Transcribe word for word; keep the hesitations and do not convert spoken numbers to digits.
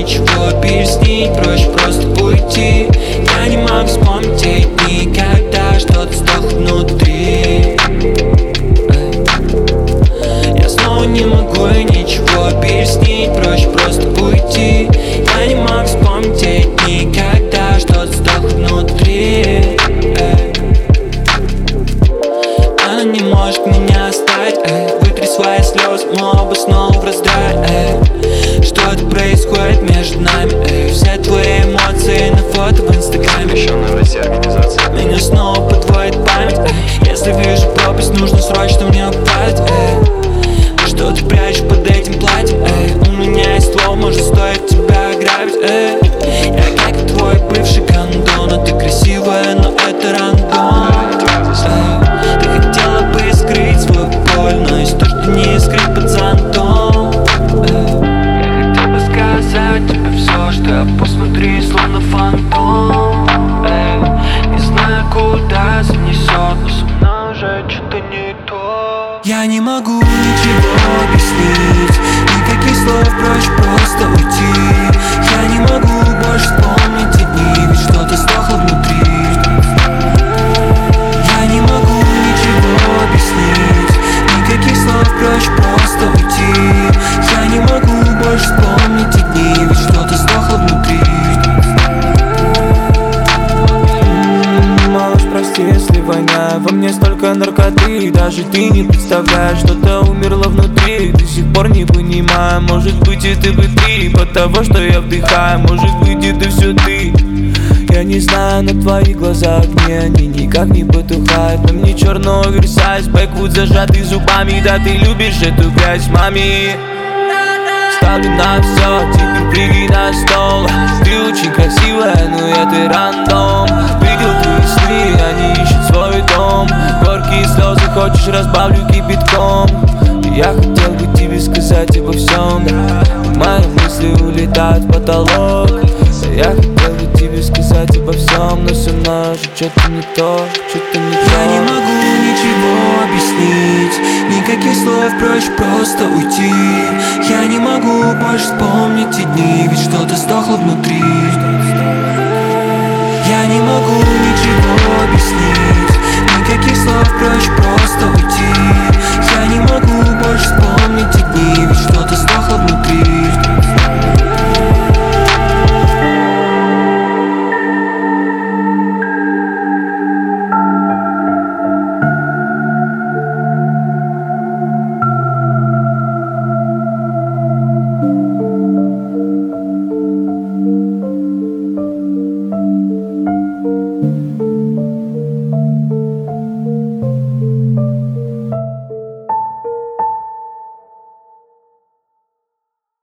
ничего объяснить, проще просто уйти. Я не могу вспомнить те дни, когда что-то сдохло внутри. Я снова не могу и ничего объяснить, проще просто уйти. Я не могу вспомнить те дни, когда что-то сдохло внутри. Она не может меня оставить, вытри свои слезы, мы оба снова в раздрае. Что-то происходит между нами, все твои эмоции на фото в инстаграме. Еще на России организация. Меня снова подводит память, если вижу пропасть, нужно срочно мне упасть. Что ты прячешь под этим платьем? У меня есть слово, может стоит тебя ограбить. Я как и твой бывший гондон, а ты красивая, но это рандом. Ты хотела бы скрыть свою боль, но есть то, что не скрыть под зонтом. Я хотел бы сказать тебе все, что я посмотри, словно фантом. Не знаю, куда занесет, но со мной уже что-то не то. Я не могу ничего объяснить, никаких слов, проще просто уйти. Я не могу больше вспомнить те дни, ведь что-то сдохло внутри. Я не могу ничего объяснить, никаких слов, проще просто уйти. Я не могу больше вспомнить те дни, ведь что-то сдохло внутри. Малыш, прости, если воняю, во мне столько наркоты. Даже ты не представляешь, что-то умерло внутри. До сих пор не понимаю, может быть это бы ты. От того, что я вдыхаю, может быть это все ты. Я не знаю, но твои глаза огни, они никак не потухают. На мне черный оверсайз, бэквуд зажатый зубами. Да, ты любишь эту грязь, мами. Ставлю на все, теперь прыгай на стол. Ты очень красивая, но это рандом. Видел твои сны, они ищут свой дом. Горькие слезы, хочешь, разбавлю кипятком. Я хотел бы тебе сказать обо всем. Мои мысли улетают в потолок. Я хотел бы тебе сказать обо всем, но со мной уже что-то не то, что-то не то. Я не могу ничего объяснить, никаких слов, проще просто уйти. Я не могу больше вспомнить те дни, ведь что-то сдохло внутри. Я не могу ничего объяснить, никаких слов, проще просто уйти. Я не могу больше вспомнить те дни, ведь что-то сдохло внутри.